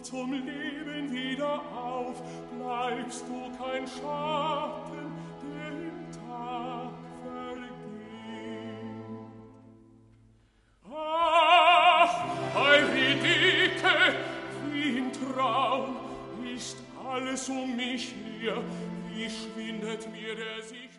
zum Leben wieder auf, bleibst du kein Schatten, der im Tag vergeht. Ach, Eurydike, wie im Traum ist alles um mich her, wie schwindet mir der Sicht.